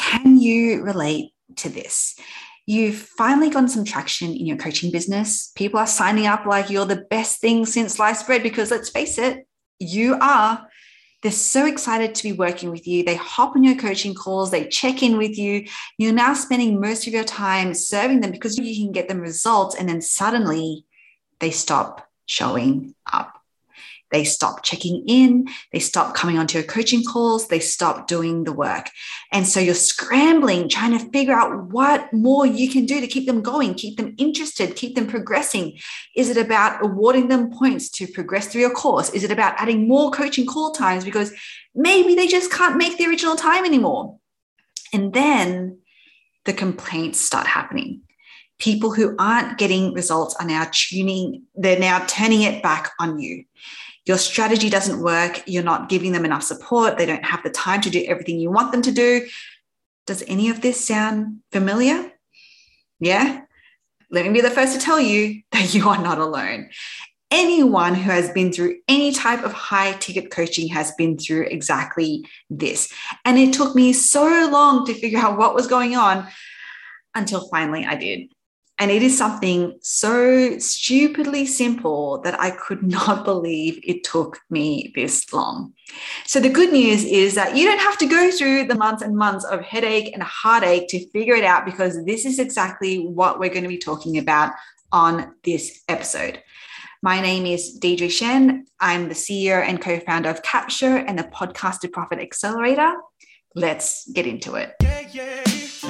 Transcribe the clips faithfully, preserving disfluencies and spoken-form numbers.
Can you relate to this? You've finally gotten some traction in your coaching business. People are signing up like you're the best thing since sliced bread because let's face it, you are. They're so excited to be working with you. They hop on your coaching calls. They check in with you. You're now spending most of your time serving them because you can get them results. And then suddenly they stop showing up. They stop checking in. They stop coming onto your coaching calls. They stop doing the work. And so you're scrambling, trying to figure out what more you can do to keep them going, keep them interested, keep them progressing. Is it about awarding them points to progress through your course? Is it about adding more coaching call times because maybe they just can't make the original time anymore? And then the complaints start happening. People who aren't getting results are now tuning, they're now turning it back on you. Your strategy doesn't work. You're not giving them enough support. They don't have the time to do everything you want them to do. Does any of this sound familiar? Yeah? Let me be the first to tell you that you are not alone. Anyone who has been through any type of high ticket coaching has been through exactly this. And it took me so long to figure out what was going on until finally I did. And it is something so stupidly simple that I could not believe it took me this long. So the good news is that you don't have to go through the months and months of headache and heartache to figure it out, because this is exactly what we're going to be talking about on this episode. My name is Deirdre Shen. I'm the C E O and co-founder of Capsho and the Podcast to Profit Accelerator. Let's get into it. Yeah, yeah.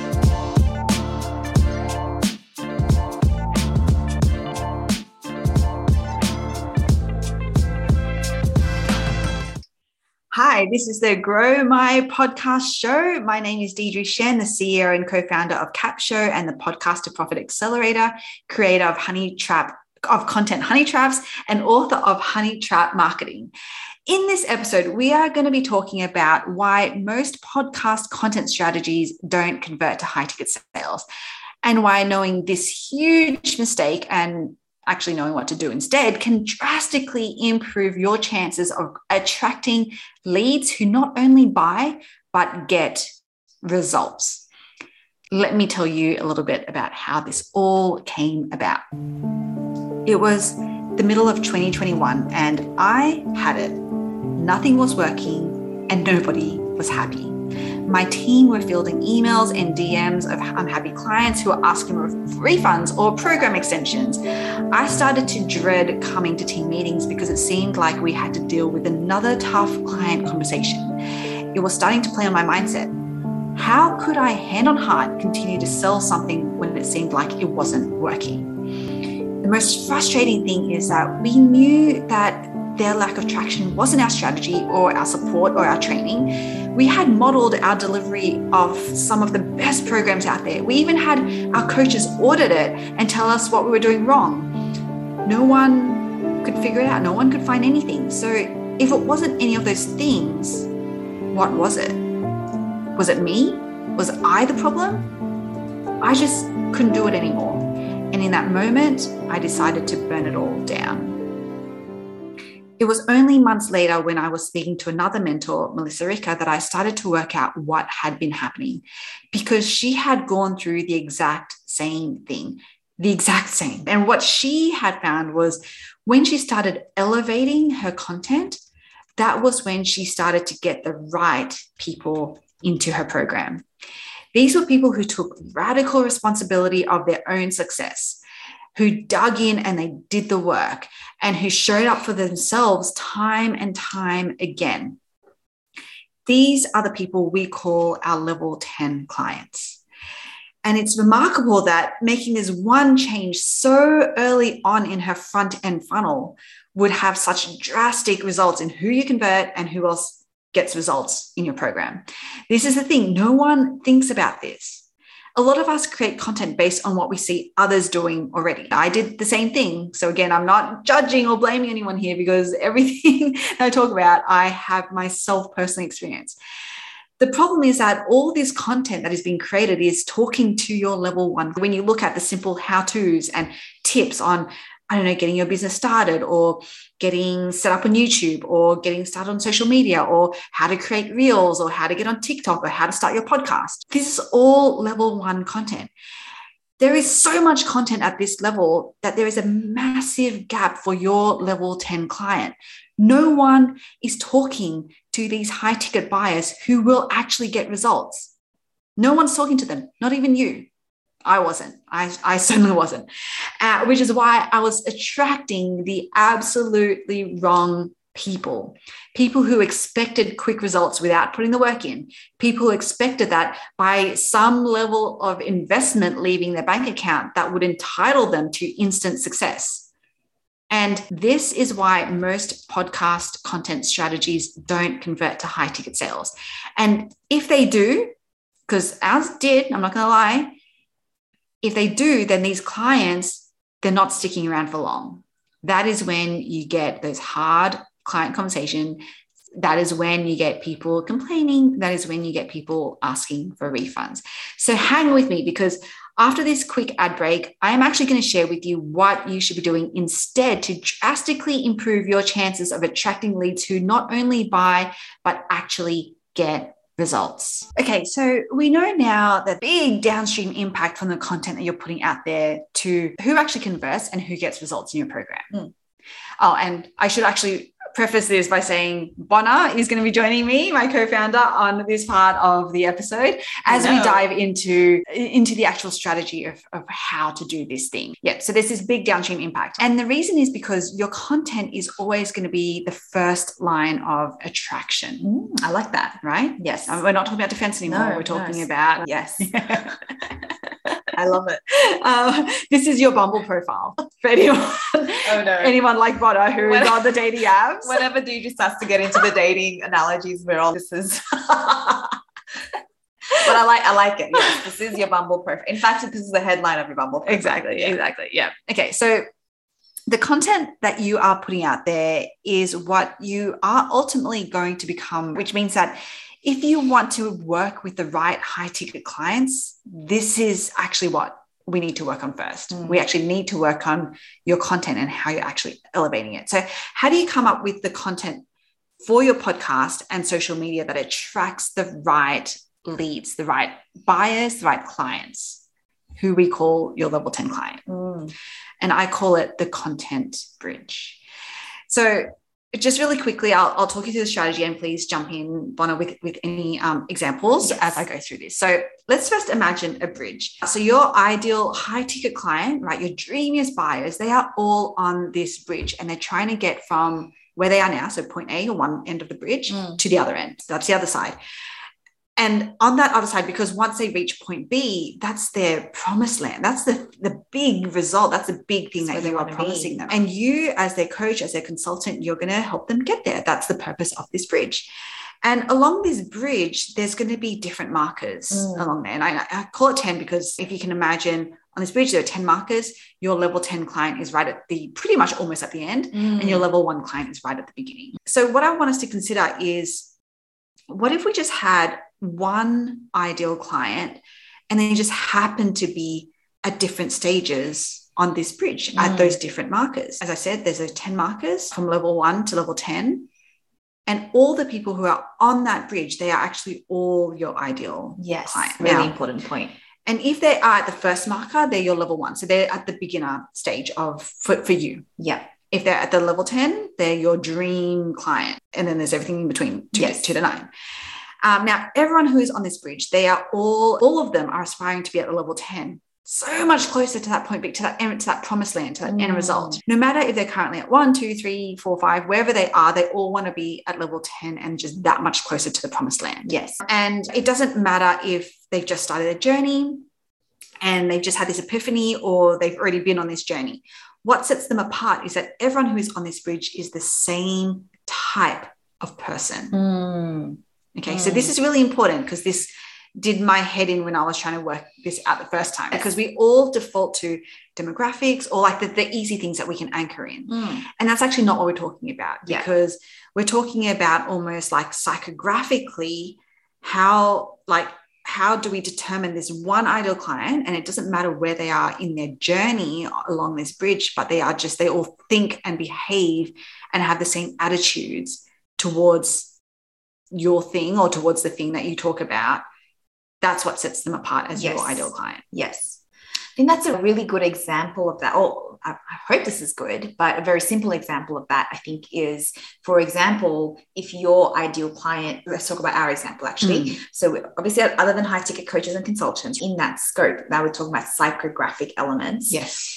Hi, this is the Grow My Podcast Show. My name is Deirdre Shen, the C E O and co-founder of Capsho and the Podcast to Profit Accelerator, creator of Honey Trap, of content Honey Traps, and author of Honey Trap Marketing. In this episode, we are going to be talking about why most podcast content strategies don't convert to high ticket sales, and why knowing this huge mistake and actually knowing what to do instead can drastically improve your chances of attracting leads who not only buy, but get results. Let me tell you a little bit about how this all came about. It was the middle of twenty twenty-one and I had it. Nothing was working and nobody was happy. My team were fielding emails and D Ms of unhappy clients who were asking for refunds or program extensions. I started to dread coming to team meetings because it seemed like we had to deal with another tough client conversation. It was starting to play on my mindset. How could I, hand on heart, continue to sell something when it seemed like it wasn't working? The most frustrating thing is that we knew that their lack of traction wasn't our strategy or our support or our training. We had modeled our delivery of some of the best programs out there. We even had our coaches audit it and tell us what we were doing wrong. No one could figure it out. No one could find anything. So if it wasn't any of those things, what was it? Was it me? Was I the problem? I just couldn't do it anymore. And in that moment, I decided to burn it all down. It was only months later when I was speaking to another mentor, Melissa Ricca, that I started to work out what had been happening, because she had gone through the exact same thing, the exact same. And what she had found was when she started elevating her content, that was when she started to get the right people into her program. These were people who took radical responsibility of their own success, who dug in and they did the work, and who showed up for themselves time and time again. These are the people we call our level ten clients. And it's remarkable that making this one change so early on in her front end funnel would have such drastic results in who you convert and who else gets results in your program. This is the thing. No one thinks about this. A lot of us create content based on what we see others doing already. I did the same thing. So again, I'm not judging or blaming anyone here, because everything I talk about, I have myself personally experienced. The problem is that all this content that is being created is talking to your level one. When you look at the simple how-tos and tips on I don't know, getting your business started or getting set up on YouTube or getting started on social media or how to create reels or how to get on TikTok or how to start your podcast. This is all level one content. There is so much content at this level that there is a massive gap for your level ten client. No one is talking to these high ticket buyers who will actually get results. No one's talking to them, not even you. I wasn't. I, I certainly wasn't, uh, which is why I was attracting the absolutely wrong people, people who expected quick results without putting the work in, people who expected that by some level of investment leaving their bank account that would entitle them to instant success. And this is why most podcast content strategies don't convert to high ticket sales. And if they do, because ours did, I'm not going to lie, if they do, then these clients, they're not sticking around for long. That is when you get those hard client conversation. That is when you get people complaining. That is when you get people asking for refunds. So hang with me, because after this quick ad break, I am actually going to share with you what you should be doing instead to drastically improve your chances of attracting leads who not only buy, but actually get results. Okay, so we know now the big downstream impact from the content that you're putting out there to who actually converts and who gets results in your program. Mm. Oh, and I should actually preface this by saying Bona is going to be joining me, my co-founder, on this part of the episode as we dive into, into the actual strategy of, of how to do this thing. Yeah, so there's this big downstream impact. And the reason is because your content is always going to be the first line of attraction. Mm, I like that. Right? Yes. Um, we're not talking about defense anymore. No, we're talking no. about... Yes. I love it. Uh, this is your Bumble profile for anyone, oh, no. anyone like Bona who when, is on the dating apps. Whenever Deidre starts to get into the dating analogies, we're all this is. But I like I like it. Yes, this is your Bumble profile. In fact, this is the headline of your Bumble profile. Exactly. Yeah. Exactly. Yeah. Okay. So the content that you are putting out there is what you are ultimately going to become, which means that if you want to work with the right high ticket clients, this is actually what we need to work on first. Mm. We actually need to work on your content and how you're actually elevating it. So how do you come up with the content for your podcast and social media that attracts the right leads, the right buyers, the right clients, who we call your level ten client? Mm. And I call it the content bridge. So just really quickly, I'll, I'll talk you through the strategy, and please jump in, Bona, with, with any um, examples yes. as I go through this. So let's first imagine a bridge. So your ideal high ticket client, right, your dreamiest buyers, they are all on this bridge and they're trying to get from where they are now, so point A or one end of the bridge mm. to the other end. So that's the other side. And on that other side, because once they reach point B, that's their promised land. That's the, the big result. That's the big thing that's that you are promising be. them. And you, as their coach, as their consultant, you're going to help them get there. That's the purpose of this bridge. And along this bridge, there's going to be different markers mm. along there. And I, I call it ten because if you can imagine on this bridge, there are ten markers. Your level ten client is right at the, pretty much almost at the end. Mm. And your level one client is right at the beginning. So what I want us to consider is, what if we just had one ideal client and they just happen to be at different stages on this bridge mm. at those different markers? As I said, there's those ten markers from level one to level ten. And all the people who are on that bridge, they are actually all your ideal yes, client. Really now, important point. And if they are at the first marker, they're your level one. So they're at the beginner stage of for, for you. Yeah. If they're at the level ten, they're your dream client. And then there's everything in between two, yes. two to nine. Um, now, everyone who is on this bridge, they are all, all of them are aspiring to be at the level ten. So much closer to that point, to that end, to that promised land, to that mm. end result. No matter if they're currently at one, two, three, four, five, wherever they are, they all want to be at level ten and just that much closer to the promised land. Yes. And it doesn't matter if they've just started a journey and they've just had this epiphany or they've already been on this journey. What sets them apart is that everyone who is on this bridge is the same type of person. Mm. Okay, mm. so this is really important because this did my head in when I was trying to work this out the first time, because we all default to demographics or like the, the easy things that we can anchor in. Mm. And that's actually not what we're talking about, yeah. because we're talking about almost like psychographically how like how do we determine this one ideal client? And it doesn't matter where they are in their journey along this bridge, but they are just, they all think and behave and have the same attitudes towards your thing or towards the thing that you talk about. That's what sets them apart as yes. your ideal client. Yes. I think that's a really good example of that. Oh, I, I hope this is good, but a very simple example of that, I think, is, for example, if your ideal client, let's talk about our example actually. Mm. So obviously, other than high ticket coaches and consultants, in that scope, now we're talking about psychographic elements. Yes.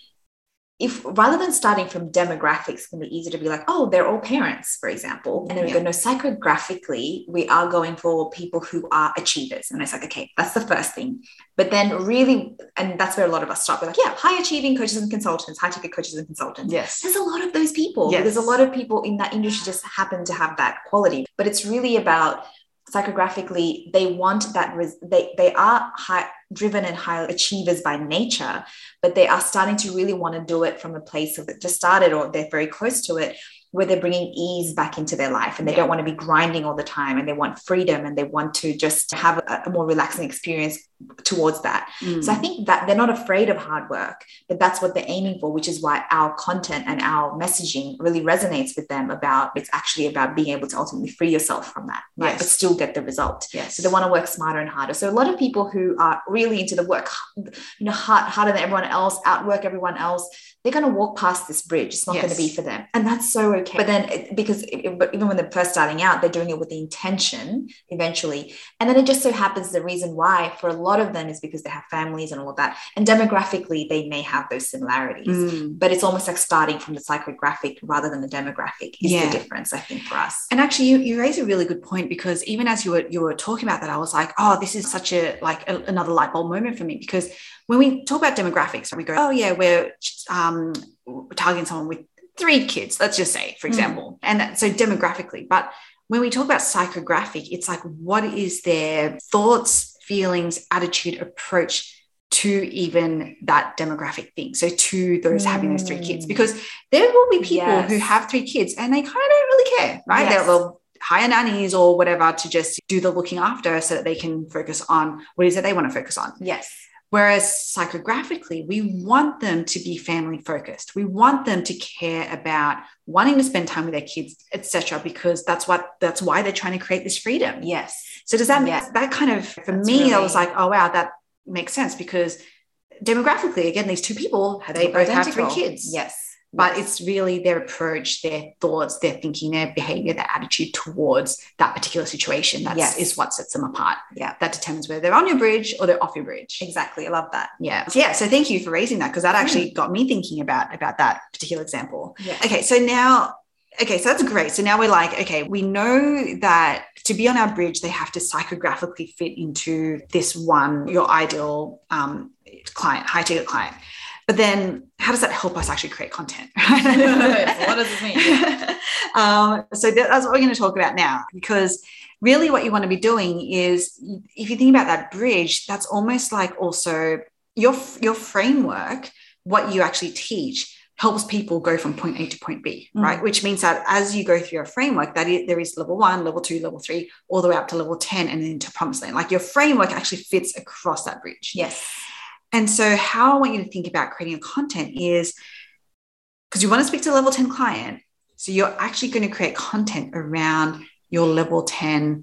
If rather than starting from demographics, it can be easy to be like, oh, they're all parents, for example. And then we yeah. go, no, psychographically, we are going for people who are achievers. And it's like, okay, that's the first thing. But then really, and that's where a lot of us start. We're like, yeah, high achieving coaches and consultants, high ticket coaches and consultants. Yes. There's a lot of those people. Yes. There's a lot of people in that industry just happen to have that quality. But it's really about psychographically, they want that, res- they, they are high driven and high achievers by nature, but they are starting to really want to do it from a place of it just started, or they're very close to it, where they're bringing ease back into their life, and they yeah. don't want to be grinding all the time, and they want freedom, and they want to just have a, a more relaxing experience towards that. Mm. So I think that they're not afraid of hard work, but that's what they're aiming for, which is why our content and our messaging really resonates with them about, it's actually about being able to ultimately free yourself from that, right? Yes. But still get the result. Yes. So they want to work smarter and harder. So a lot of people who are really into the work, you know, hard, harder than everyone else, outwork everyone else, they're going to walk past this bridge. It's not yes. going to be for them. And that's so okay. But then it, because it, even when they're first starting out, they're doing it with the intention eventually. And then it just so happens the reason why for a lot of them is because they have families and all of that. And demographically, they may have those similarities, mm. but it's almost like starting from the psychographic rather than the demographic is yeah. the difference, I think, for us. And actually, you, you raise a really good point, because even as you were, you were talking about that, I was like, oh, this is such a, like a, another light bulb moment for me, because when we talk about demographics, we go, oh yeah, we're um, targeting someone with three kids, let's just say, for example. Mm. And that, so demographically, but when we talk about psychographic, it's like, what is their thoughts, feelings, attitude, approach to even that demographic thing? So to those mm. having those three kids, because there will be people yes. who have three kids and they kind of don't really care, right? Yes. They'll hire nannies or whatever to just do the looking after so that they can focus on what is it they want to focus on. Yes. Whereas psychographically, we want them to be family focused. We want them to care about wanting to spend time with their kids, et cetera, because that's what, that's why they're trying to create this freedom. Yes. So does that, yes. that kind of, for that's me, really... I was like, oh, wow, that makes sense, because demographically, again, these two people, they both have three kids. Yes. But it's really their approach, their thoughts, their thinking, their behavior, their attitude towards that particular situation. That yes. is what sets them apart. Yeah. That determines whether they're on your bridge or they're off your bridge. Exactly. I love that. Yeah. So, yeah. So thank you for raising that, because that actually got me thinking about, about that particular example. Yeah. Okay. So now, okay. So that's great. So now we're like, okay, we know that to be on our bridge, they have to psychographically fit into this one, your ideal um, client, high ticket client. But then how does that help us actually create content? Right? So what does it mean? um, so that's what we're going to talk about now, because really what you want to be doing is, if you think about that bridge, that's almost like also your, your framework, what you actually teach helps people go from point A to point B, mm. right? Which means that as you go through your framework, that is, there is level one, level two, level three, all the way up to level ten and then into promised land. Like your framework actually fits across that bridge. Yes. And so how I want you to think about creating your content is, because you want to speak to a level ten client, so you're actually going to create content around your level ten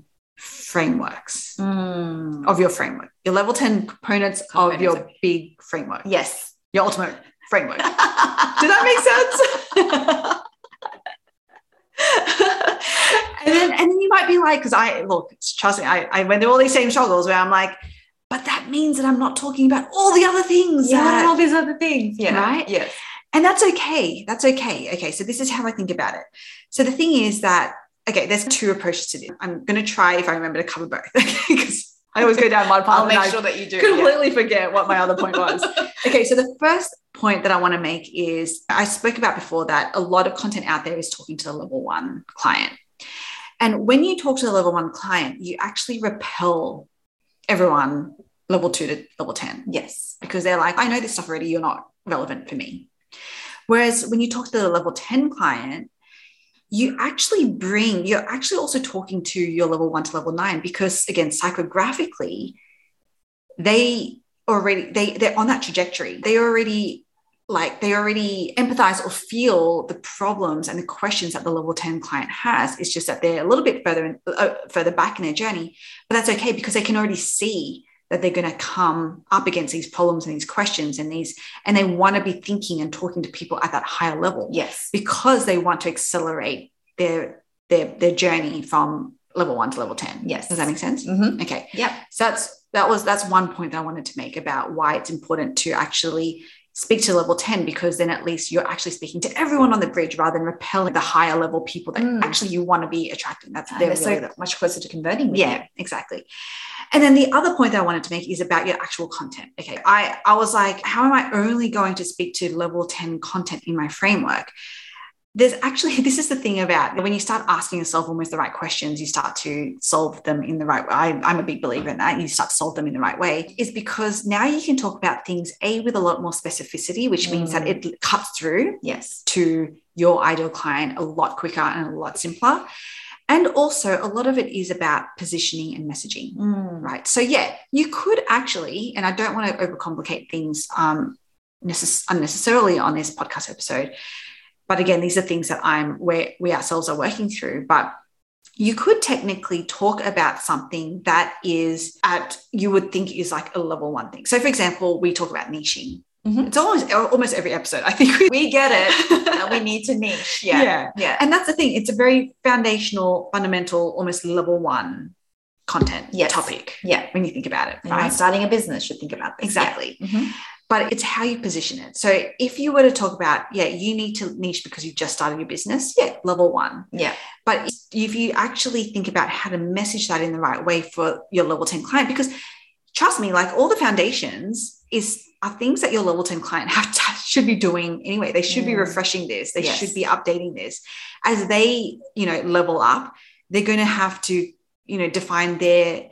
frameworks mm. of your framework, your level ten components, components of your of... big framework. Yes. Your ultimate framework. Did that make sense? and then and then you might be like, because I, look, trust me, I, I went through all these same struggles where I'm like, but that means that I'm not talking about all the other things. Yeah, that, all these other things. Yeah. Right? Yes. And that's okay. That's okay. Okay, so this is how I think about it. So the thing is that, okay, there's two approaches to this. I'm going to try, if I remember, to cover both, because I always go down one path. I'll make and sure I that you do. Completely yeah. forget what my other point was. Okay, so the first point that I want to make is, I spoke about before that a lot of content out there is talking to the level one client. And when you talk to the level one client, you actually repel everyone level two to level ten. Yes. Because they're like, I know this stuff already, you're not relevant for me. Whereas when you talk to the level ten client, you actually bring, you're actually also talking to your level one to level nine, because again, psychographically, they already, they, they're on that trajectory. They already like they already empathize or feel the problems and the questions that the level ten client has. It's just that they're a little bit further in, uh, further back in their journey, but that's okay because they can already see that they're going to come up against these problems and these questions and these, and they want to be thinking and talking to people at that higher level. Yes. Because they want to accelerate their, their, their journey from level one to level ten. Yes. Does that make sense? Mm-hmm. Okay. Yep. So that's, that was, that's one point that I wanted to make about why it's important to actually speak to level ten, because then at least you're actually speaking to everyone on the bridge rather than repelling the higher level people that mm. actually you want to be attracting. That's they're really so the, much closer to converting with yeah, you. Exactly. And then the other point that I wanted to make is about your actual content. Okay. I, I was like, how am I only going to speak to level ten content in my framework? There's actually, this is the thing about when you start asking yourself almost the right questions, you start to solve them in the right way. I, I'm a big believer in that. You start to solve them in the right way, is because now you can talk about things, A, with a lot more specificity, which means mm. that it cuts through yes. to your ideal client a lot quicker and a lot simpler. And also a lot of it is about positioning and messaging, mm. right? So yeah, you could actually, and I don't want to overcomplicate things um, necess- unnecessarily on this podcast episode, but again, these are things that I'm where we ourselves are working through. But you could technically talk about something that is at, you would think is like a level one thing. So for example, we talk about niching. Mm-hmm. It's almost almost every episode. I think we, we get it. That we need to niche. Yeah. yeah. Yeah. And that's the thing. It's a very foundational, fundamental, almost level one content yes. topic. Yeah. When you think about it. Right? Starting a business should think about this. Exactly. Yeah. Mm-hmm. But it's how you position it. So if you were to talk about, yeah, you need to niche because you've just started your business, yeah, level one. Yeah. But if you actually think about how to message that in the right way for your level ten client, because trust me, like all the foundations is are things that your level ten client have to, should be doing anyway. They should mm. be refreshing this. They yes. should be updating this. As they, you know, level up, they're going to have to, you know, define their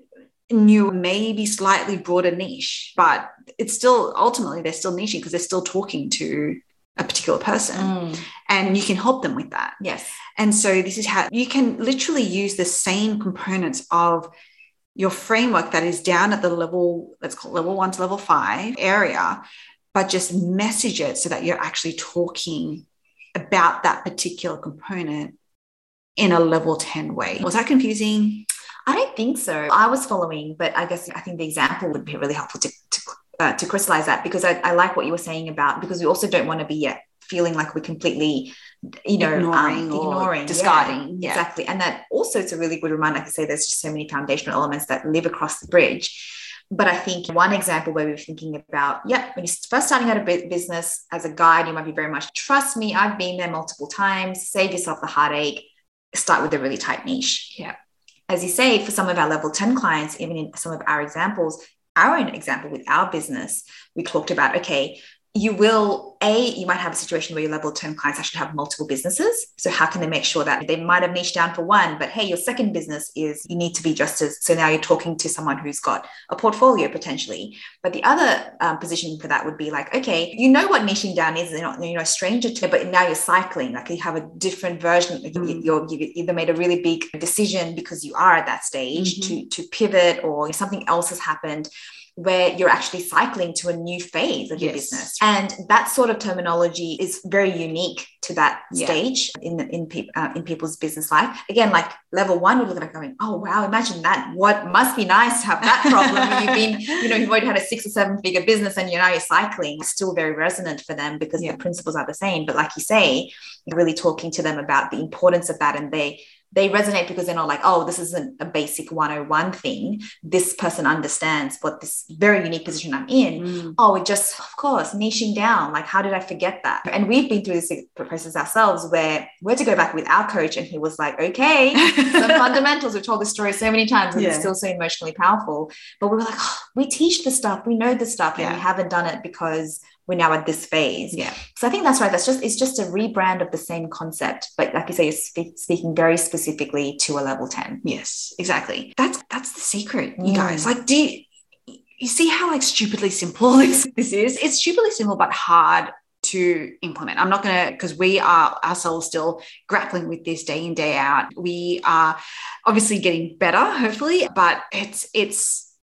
new, maybe slightly broader niche, but it's still ultimately they're still niching because they're still talking to a particular person mm. and you can help them with that. Yes. And so this is how you can literally use the same components of your framework that is down at the level, let's call it level one to level five area, but just message it so that you're actually talking about that particular component in a level ten way. Was that confusing? I don't think so. I was following, but I guess I think the example would be really helpful to to, uh, to crystallize that, because I, I like what you were saying about, because we also don't want to be yet feeling like we're completely, you know, ignoring, um, ignoring, discarding. Yeah, yeah. Exactly. And that also it's a really good reminder. Like I say, there's just so many foundational elements that live across the bridge. But I think one example where we're thinking about, yeah, when you're first starting out a business as a guide, you might be very much, trust me, I've been there multiple times, save yourself the heartache, start with a really tight niche. Yeah. As you say, for some of our level ten clients, even in some of our examples, our own example with our business, we talked about, okay, you will, A, you might have a situation where your level ten clients actually have multiple businesses. So how can they make sure that they might have niched down for one, but hey, your second business is, you need to be just as, so now you're talking to someone who's got a portfolio potentially. But the other um, positioning for that would be like, okay, you know what niching down is, you're not, you're not a stranger to it, but now you're cycling, like you have a different version. Mm. You're, you've either made a really big decision because you are at that stage mm-hmm. to, to pivot, or something else has happened where you're actually cycling to a new phase of yes. your business. And that sort of terminology is very unique to that yeah. stage in the, in, pe- uh, in people's business life. Again, like level one, we look at it going, oh, wow, imagine that. What must be nice to have that problem when you've been, you know, you've already had a six or seven figure business and you're now you're cycling. It's still very resonant for them because yeah. the principles are the same. But like you say, you're really talking to them about the importance of that, and they they resonate because they're not like, oh, this isn't a basic one oh one thing. This person understands what this very unique position I'm in. Mm. Oh, it just, of course, niching down. Like, how did I forget that? And we've been through this process ourselves where we had to go back with our coach and he was like, okay, some fundamentals. We've told this story so many times and yeah. it's still so emotionally powerful. But we were like, oh, we teach the stuff. We know the stuff and yeah. we haven't done it because we're now at this phase. Yeah. So I think that's right. That's just, it's just a rebrand of the same concept. But like you say, you're spe- speaking very specifically to a level ten. Yes, exactly. That's, that's the secret, you mm. guys. Like, do you, you see how like stupidly simple this, this is? It's stupidly simple, but hard to implement. I'm not going to, because we are ourselves still grappling with this day in, day out. We are obviously getting better, hopefully, but it's, it's,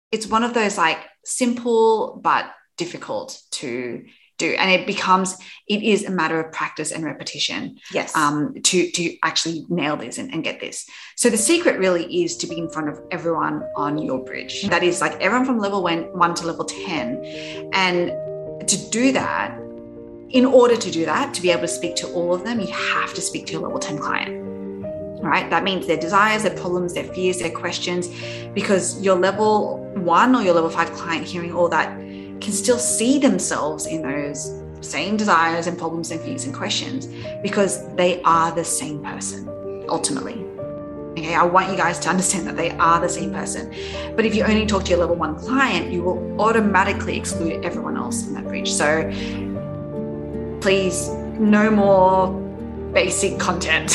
it's one of those like simple but difficult to do. And it becomes, it is a matter of practice and repetition. Yes. Um, to, to actually nail this and, and get this. So the secret really is to be in front of everyone on your bridge. That is like everyone from level one, one to level ten. And to do that, in order to do that, to be able to speak to all of them, you have to speak to your level ten client. All right. That means their desires, their problems, their fears, their questions, because your level one or your level five client hearing all that can still see themselves in those same desires and problems and fears and questions, because they are the same person ultimately. Okay, I want you guys to understand that they are the same person. But if you only talk to your level one client, you will automatically exclude everyone else in that bridge. So please, no more basic content.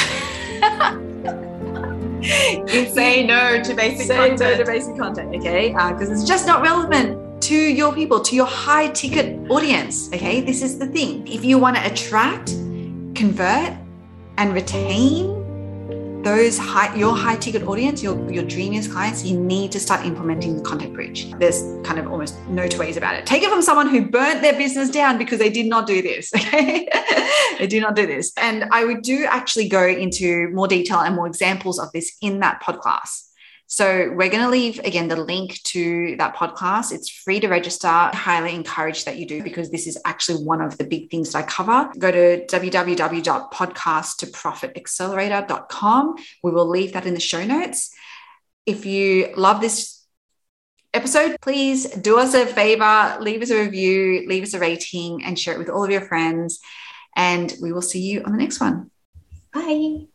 Say no to basic Say content. Say no to basic content, okay? Because uh, it's just not relevant to your people, to your high ticket audience, okay? This is the thing. If you want to attract, convert, and retain those high, your high ticket audience, your, your dreamiest clients, you need to start implementing the content bridge. There's kind of almost no two ways about it. Take it from someone who burnt their business down because they did not do this, okay? They do not do this. And I would do actually go into more detail and more examples of this in that podcast. So we're going to leave, again, the link to that podcast. It's free to register. I highly encourage that you do, because this is actually one of the big things that I cover. Go to w w w dot podcast to profit accelerator dot com. We will leave that in the show notes. If you love this episode, please do us a favor, leave us a review, leave us a rating, and share it with all of your friends. And we will see you on the next one. Bye.